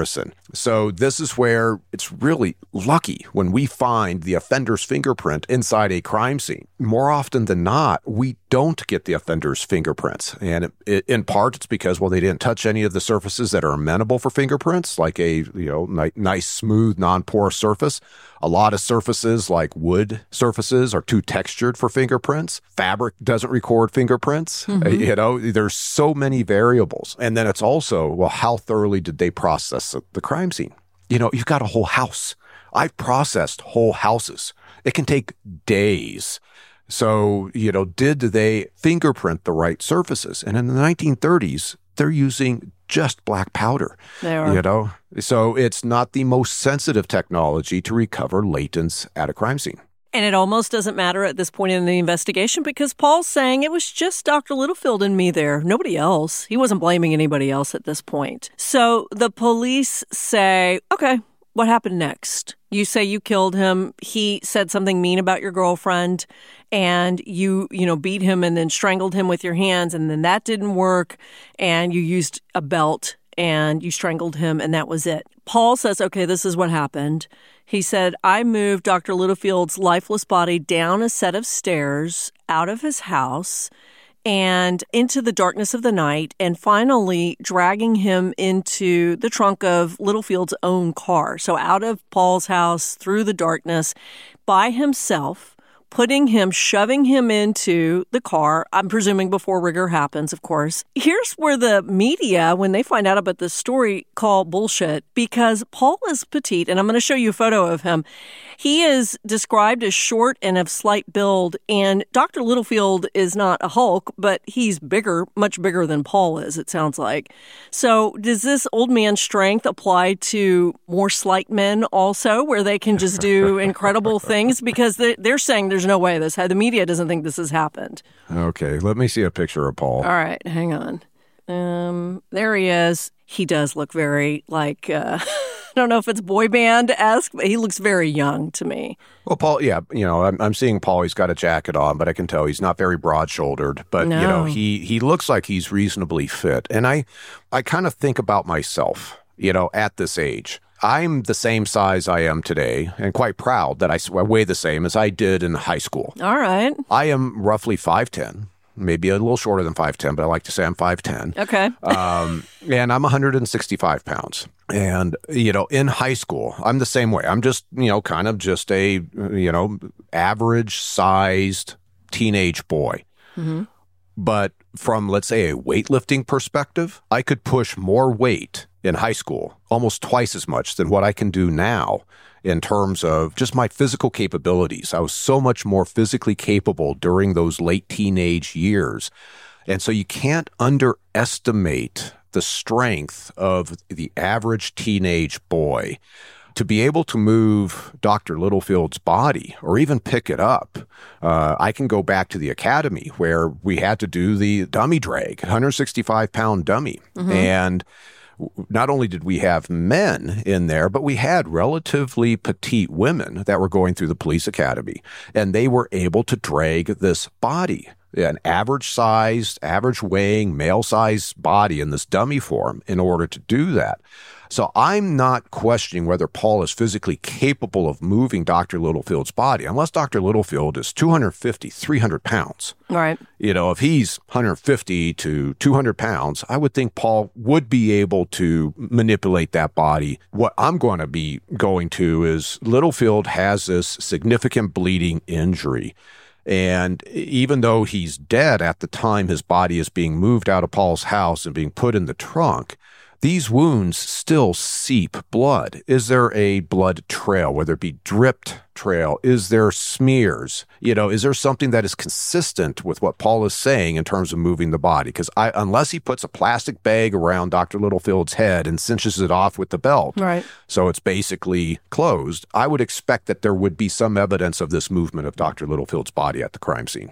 So this is where it's really lucky when we find the offender's fingerprint inside a crime scene. More often than not, we don't get the offender's fingerprints. And it, it, in part, it's because, well, they didn't touch any of the surfaces that are amenable for fingerprints, like a, you know, ni- nice, smooth, non-porous surface. A lot of surfaces, like wood surfaces, are too textured for fingerprints. Fabric doesn't record fingerprints. Mm-hmm. Uh, you know, there's so many variables. And then it's also, well, how thoroughly did they process the, the crime scene? You know, you've got a whole house. I've processed whole houses. It can take days. So, you know, did they fingerprint the right surfaces? And in the nineteen thirties, they're using just black powder.
They are.
You know, so it's not the most sensitive technology to recover latents at a crime scene.
And it almost doesn't matter at this point in the investigation because Paul's saying it was just Doctor Littlefield and me there, nobody else. He wasn't blaming anybody else at this point. So the police say, okay, what happened next? You say you killed him. He said something mean about your girlfriend and you, you know, beat him and then strangled him with your hands. And then that didn't work. And you used a belt and you strangled him and that was it. Paul says, okay, this is what happened. He said, I moved Doctor Littlefield's lifeless body down a set of stairs out of his house and into the darkness of the night, and finally dragging him into the trunk of Littlefield's own car. So out of Paul's house, through the darkness, by himself, putting him, shoving him into the car, I'm presuming before rigor happens, of course. Here's where the media, when they find out about this story, call bullshit, because Paul is petite, and I'm going to show you a photo of him. He is described as short and of slight build, and Doctor Littlefield is not a Hulk, but he's bigger, much bigger than Paul is, it sounds like. So does this old man strength apply to more slight men also, where they can just do incredible things? Because they're, they're saying there's no way this, the media doesn't think this has happened.
Okay, let me see a picture of Paul.
All right, hang on. Um, there he is. He does look very like, uh, I don't know if it's boy band-esque, but he looks very young to me.
Well, Paul, yeah, you know, I'm, I'm seeing Paul, he's got a jacket on, but I can tell he's not very broad-shouldered. But,
no.
you know, he, he looks like he's reasonably fit. And I, I kind of think about myself, you know, at this age. I'm the same size I am today and quite proud that I weigh the same as I did in high school.
All right.
I am roughly five ten, maybe a little shorter than five ten, but I like to say I'm five ten.
Okay.
um, and I'm one hundred sixty-five pounds. And, you know, in high school, I'm the same way. I'm just, you know, kind of just a, you know, average sized teenage boy. Mm-hmm. But from, let's say, a weightlifting perspective, I could push more weight in high school, almost twice as much than what I can do now in terms of just my physical capabilities. I was so much more physically capable during those late teenage years. And so you can't underestimate the strength of the average teenage boy. To be able to move Doctor Littlefield's body or even pick it up, uh, I can go back to the academy where we had to do the dummy drag, one hundred sixty-five pound dummy. Mm-hmm. And not only did we have men in there, but we had relatively petite women that were going through the police academy, and they were able to drag this body, an average-sized, average-weighing, male-sized body in this dummy form in order to do that. So I'm not questioning whether Paul is physically capable of moving Doctor Littlefield's body, unless Doctor Littlefield is two hundred fifty, three hundred pounds.
Right.
You know, if he's one hundred fifty to two hundred pounds, I would think Paul would be able to manipulate that body. What I'm going to be going to is Littlefield has this significant bleeding injury. And even though he's dead at the time his body is being moved out of Paul's house and being put in the trunk, these wounds still seep blood. Is there a blood trail, whether it be dripped trail? Is there smears? You know, is there something that is consistent with what Paul is saying in terms of moving the body? Because I, unless he puts a plastic bag around Doctor Littlefield's head and cinches it off with the belt,
right,
so it's basically closed, I would expect that there would be some evidence of this movement of Doctor Littlefield's body at the crime scene.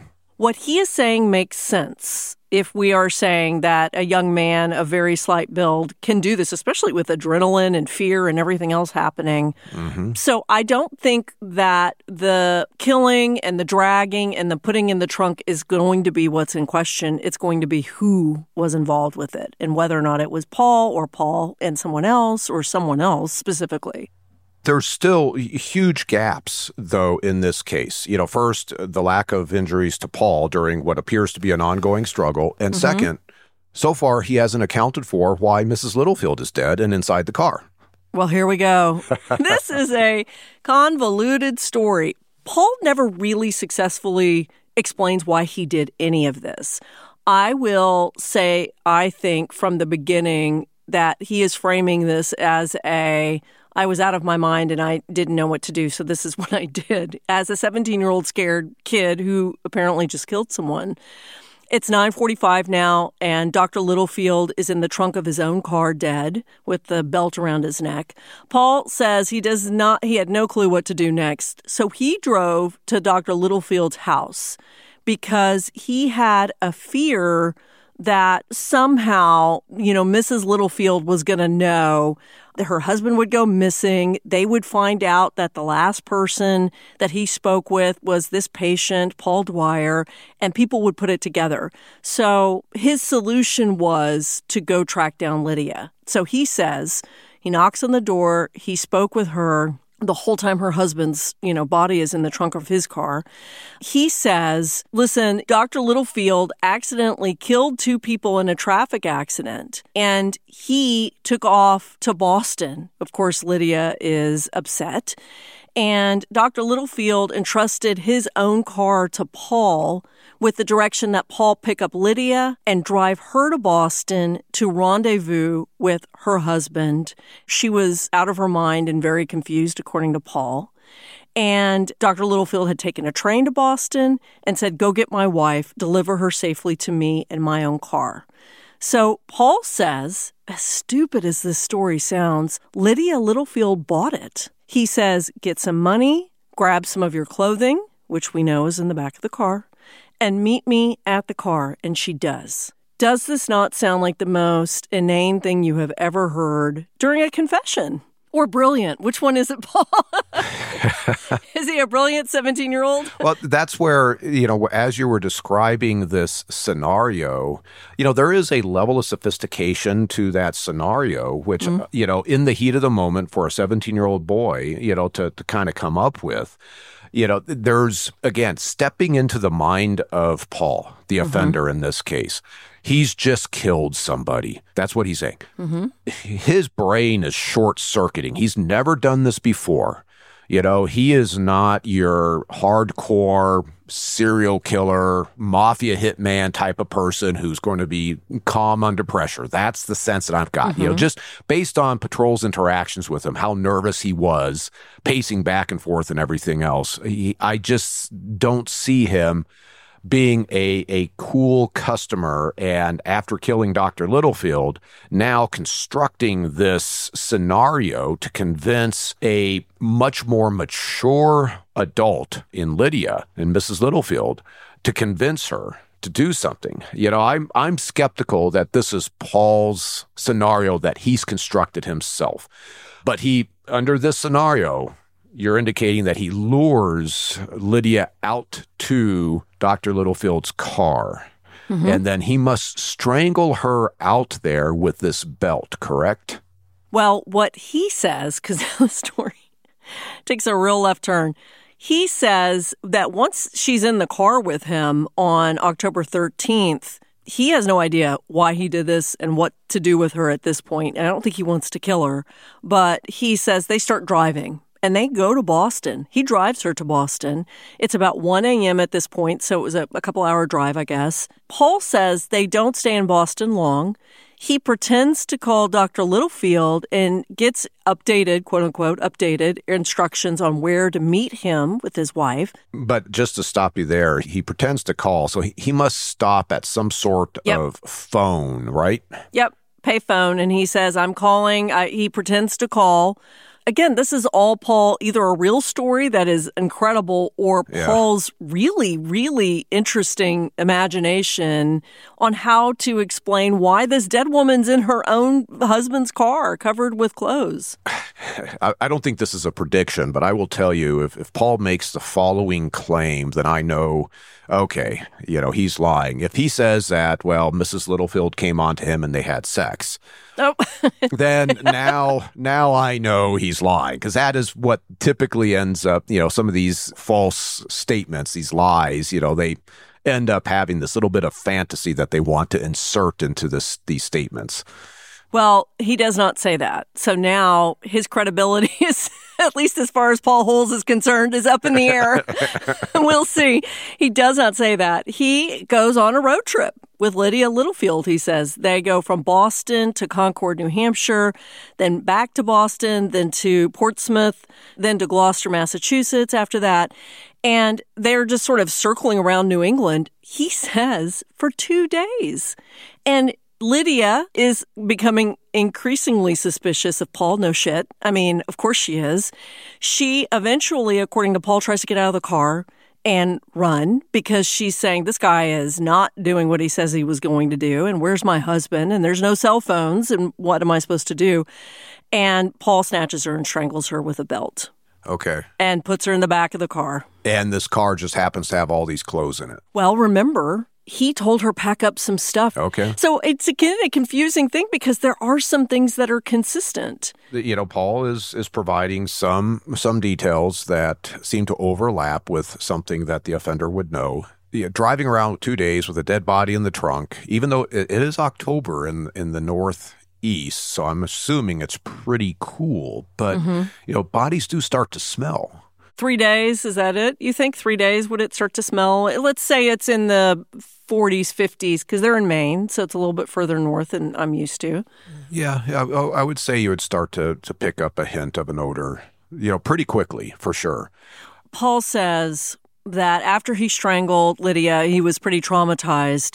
What he is saying makes sense if we are saying that a young man of very slight build can do this, especially with adrenaline and fear and everything else happening. Mm-hmm. So I don't think that the killing and the dragging and the putting in the trunk is going to be what's in question. It's going to be who was involved with it and whether or not it was Paul or Paul and someone else or someone else specifically.
There's still huge gaps, though, in this case. You know, first, the lack of injuries to Paul during what appears to be an ongoing struggle. And mm-hmm. second, so far, he hasn't accounted for why Missus Littlefield is dead and inside the car.
Well, here we go. This is a convoluted story. Paul never really successfully explains why he did any of this. I will say, I think from the beginning that he is framing this as a I was out of my mind and I didn't know what to do, so this is what I did. As a seventeen-year-old scared kid who apparently just killed someone. It's nine forty-five now, and Doctor Littlefield is in the trunk of his own car dead with the belt around his neck. Paul says he does not. He had no clue what to do next, so he drove to Doctor Littlefield's house because he had a fear that somehow, you know, Missus Littlefield was going to know that her husband would go missing. They would find out that the last person that he spoke with was this patient, Paul Dwyer, and people would put it together. So his solution was to go track down Lydia. So he says, he knocks on the door, he spoke with her the whole time her husband's, you know, body is in the trunk of his car. He says, listen, Doctor Littlefield accidentally killed two people in a traffic accident, and he took off to Boston. Of course, Lydia is upset. And Doctor Littlefield entrusted his own car to Paul with the direction that Paul pick up Lydia and drive her to Boston to rendezvous with her husband. She was out of her mind and very confused, according to Paul. And Doctor Littlefield had taken a train to Boston and said, go get my wife, deliver her safely to me in my own car. So Paul says, as stupid as this story sounds, Lydia Littlefield bought it. He says, get some money, grab some of your clothing, which we know is in the back of the car, and meet me at the car. And she does. Does this not sound like the most inane thing you have ever heard during a confession? Or brilliant? Which one is it, Paul? Is he a brilliant seventeen-year-old?
Well, that's where, you know, as you were describing this scenario, you know, there is a level of sophistication to that scenario, which, mm-hmm. you know, in the heat of the moment for a seventeen-year-old boy, you know, to, to kind of come up with. You know, there's, again, stepping into the mind of Paul, the mm-hmm. offender in this case. He's just killed somebody. That's what he's saying. Mm-hmm. His brain is short-circuiting. He's never done this before. You know, he is not your hardcore serial killer, mafia hitman type of person who's going to be calm under pressure. That's the sense that I've got. Mm-hmm. You know, just based on Patrol's interactions with him, how nervous he was, pacing back and forth and everything else. He, I just don't see him being a, a cool customer, and after killing Doctor Littlefield, now constructing this scenario to convince a much more mature adult in Lydia, in Missus Littlefield, to convince her to do something. You know, I'm I'm skeptical that this is Paul's scenario that he's constructed himself. But he, under this scenario, you're indicating that he lures Lydia out to Doctor Littlefield's car. Mm-hmm. And then he must strangle her out there with this belt, correct?
Well, what he says, because the story takes a real left turn, he says that once she's in the car with him on October thirteenth, he has no idea why he did this and what to do with her at this point. And I don't think he wants to kill her. But he says they start driving. And they go to Boston. He drives her to Boston. It's about one a.m. at this point, so it was a, a couple-hour drive, I guess. Paul says they don't stay in Boston long. He pretends to call Doctor Littlefield and gets updated, quote-unquote, updated instructions on where to meet him with his wife.
But just to stop you there, he pretends to call, so he, he must stop at some sort yep. of phone, right?
Yep, pay phone, and he says, I'm calling. I, he pretends to call again, this is all Paul, either a real story that is incredible or
Yeah.
Paul's really, really interesting imagination on how to explain why this dead woman's in her own husband's car covered with clothes.
I, I don't think this is a prediction, but I will tell you, if, if Paul makes the following claim, then I know, okay, you know, he's lying. If he says that, well, Missus Littlefield came on to him and they had sex,
Oh.
then now now I know he's lying, because that is what typically ends up, you know, some of these false statements, these lies, you know, they end up having this little bit of fantasy that they want to insert into this these statements.
Well, he does not say that. So now his credibility is, at least as far as Paul Holes is concerned, is up in the air. We'll see. He does not say that. He goes on a road trip with Lydia Littlefield, he says. They go from Boston to Concord, New Hampshire, then back to Boston, then to Portsmouth, then to Gloucester, Massachusetts after that. And they're just sort of circling around New England, he says, for two days. And Lydia is becoming increasingly suspicious of Paul. No shit. I mean, of course she is. She eventually, according to Paul, tries to get out of the car and run because she's saying this guy is not doing what he says he was going to do. And where's my husband? And there's no cell phones. And what am I supposed to do? And Paul snatches her and strangles her with a belt.
Okay.
And puts her in the back of the car.
And this car just happens to have all these clothes in it.
Well, remember, he told her pack up some stuff.
Okay.
So it's, again, a confusing thing because there are some things that are consistent.
You know, Paul is is providing some some details that seem to overlap with something that the offender would know. You know, driving around two days with a dead body in the trunk, even though it, it is October in in the Northeast, so I'm assuming it's pretty cool. But,
Mm-hmm.
you know, bodies do start to smell.
Three days, is that it? You think three days would it start to smell? Let's say it's in the forties, fifties, because they're in Maine, so it's a little bit further north than I'm used to.
Yeah, I, I would say you would start to, to pick up a hint of an odor, you know, pretty quickly, for sure.
Paul says that after he strangled Lydia, he was pretty traumatized,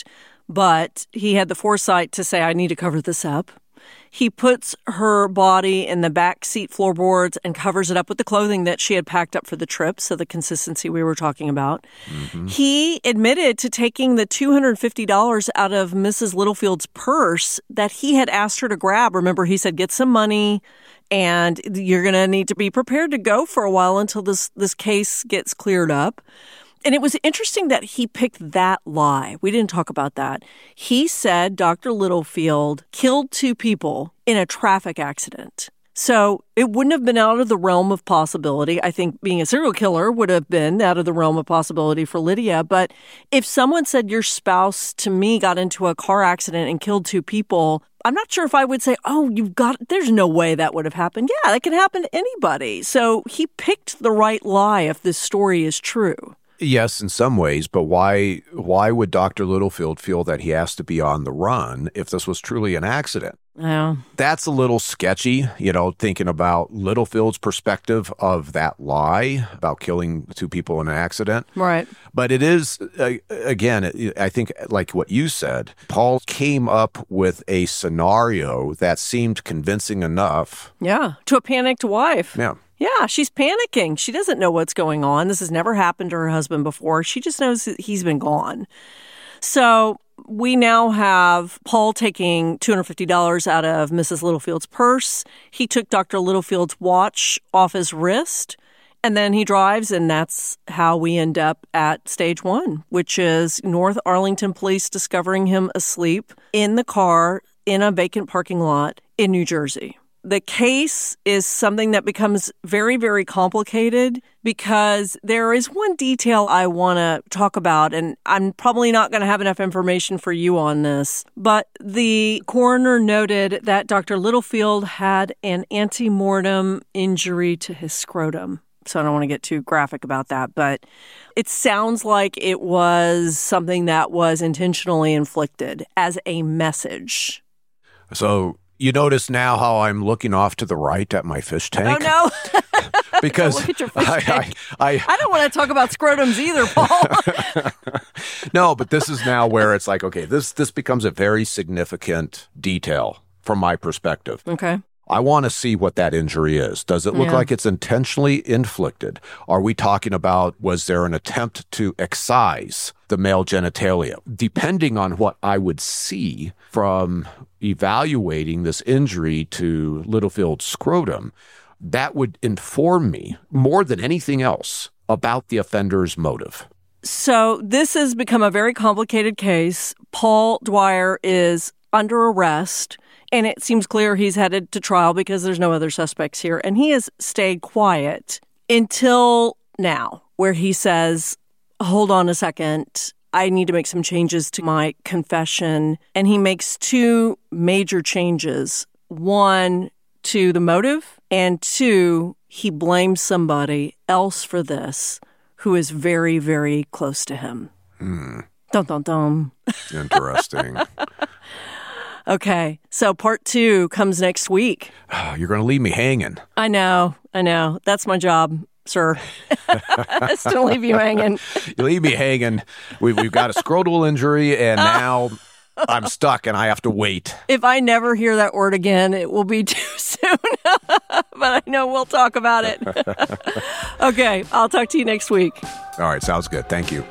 but he had the foresight to say, I need to cover this up. He puts her body in the back seat floorboards and covers it up with the clothing that she had packed up for the trip, so the consistency we were talking about. Mm-hmm. He admitted to taking the two hundred fifty dollars out of Missus Littlefield's purse that he had asked her to grab. Remember, he said, get some money, and you're going to need to be prepared to go for a while until this, this case gets cleared up. And it was interesting that he picked that lie. We didn't talk about that. He said Doctor Littlefield killed two people in a traffic accident. So it wouldn't have been out of the realm of possibility. I think being a serial killer would have been out of the realm of possibility for Lydia. But if someone said your spouse to me got into a car accident and killed two people, I'm not sure if I would say, oh, you've got, there's no way that would have happened. Yeah, that can happen to anybody. So he picked the right lie if this story is true.
Yes, in some ways, but why why would Doctor Littlefield feel that he has to be on the run if this was truly an accident?
Yeah.
That's a little sketchy, you know, thinking about Littlefield's perspective of that lie about killing two people in an accident.
Right.
But it is, uh, again, I think like what you said, Paul came up with a scenario that seemed convincing enough.
Yeah, to a panicked wife.
Yeah.
Yeah, she's panicking. She doesn't know what's going on. This has never happened to her husband before. She just knows that he's been gone. So we now have Paul taking two hundred fifty dollars out of Missus Littlefield's purse. He took Doctor Littlefield's watch off his wrist, and then he drives, and that's how we end up at stage one, which is North Arlington police discovering him asleep in the car in a vacant parking lot in New Jersey. The case is something that becomes very, very complicated because there is one detail I want to talk about, and I'm probably not going to have enough information for you on this, but the coroner noted that Doctor Littlefield had an antemortem injury to his scrotum. So I don't want to get too graphic about that, but it sounds like it was something that was intentionally inflicted as a message.
So you notice now how I'm looking off to the right at my fish tank?
Oh, no.
Because
look at your fish
I,
tank.
I, I,
I don't want to talk about scrotums either, Paul.
No, but this is now where it's like, okay, this this becomes a very significant detail from my perspective.
Okay.
I want to see what that injury is. Does it look
Yeah.
like it's intentionally inflicted? Are we talking about, was there an attempt to excise the male genitalia? Depending on what I would see from evaluating this injury to Littlefield's scrotum, that would inform me more than anything else about the offender's motive.
So this has become a very complicated case. Paul Dwyer is under arrest, and it seems clear he's headed to trial because there's no other suspects here. And he has stayed quiet until now, where he says, hold on a second, I need to make some changes to my confession. And he makes two major changes. One, to the motive, and two, he blames somebody else for this who is very, very close to him.
Hmm.
Dun, dun, dun.
Interesting.
Okay, so part two comes next week.
You're going to leave me hanging.
I know, I know. That's my job, sir. It's to leave you hanging.
You leave me hanging. We, we've got a scrotal injury, and now I'm stuck, and I have to wait.
If I never hear that word again, it will be too soon. But I know we'll talk about it. Okay, I'll talk to you next week.
All right, sounds good. Thank you.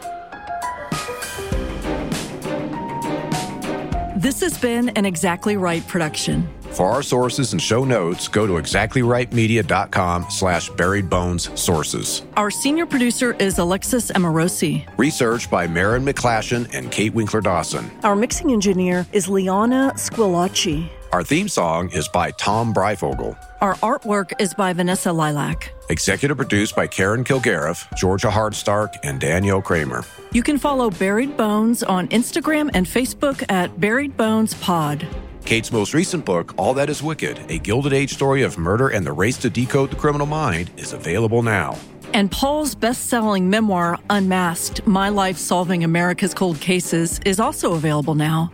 This has been an Exactly Right production.
For our sources and show notes, go to exactlyrightmedia.com slash buried bones sources.
Our senior producer is Alexis Amorosi.
Research by Maren McClashen and Kate Winkler-Dawson.
Our mixing engineer is Liana Squilacci.
Our theme song is by Tom Breifogel.
Our artwork is by Vanessa Lilac.
Executive produced by Karen Kilgariff, Georgia Hardstark, and Danielle Kramer.
You can follow Buried Bones on Instagram and Facebook at Buried Bones Pod.
Kate's most recent book, All That Is Wicked, A Gilded Age Story of Murder and the Race to Decode the Criminal Mind, is available now.
And Paul's best-selling memoir, Unmasked, My Life Solving America's Cold Cases, is also available now.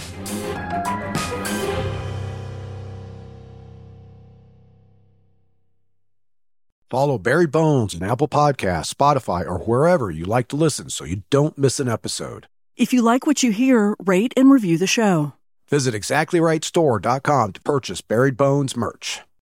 Follow Buried Bones on Apple Podcasts, Spotify, or wherever you like to listen so you don't miss an episode.
If you like what you hear, rate and review the show.
Visit exactly right store dot com to purchase Buried Bones merch.